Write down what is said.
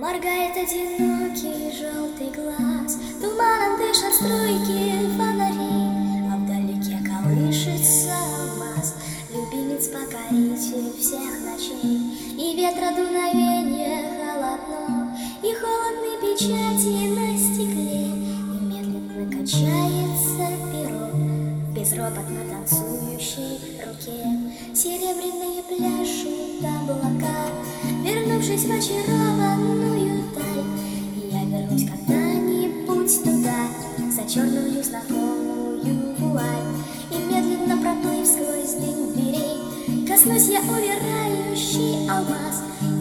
Моргает одинокий желтый глаз, туманом дышат струйки фонари, а вдалеке колышется алмаз, любимец, покоритель всех ночей. И ветра дуновенье холодно, и холодные печати на стекле, и медленно качается перо в безропотно танцующей руке. Серебряные пляшут облака, вернувшись в очарованную даль. И я вернусь когда-нибудь туда, за черную знакомую вуаль. И медленно проплыв сквозь дым дверей, коснусь я умирающий алмаз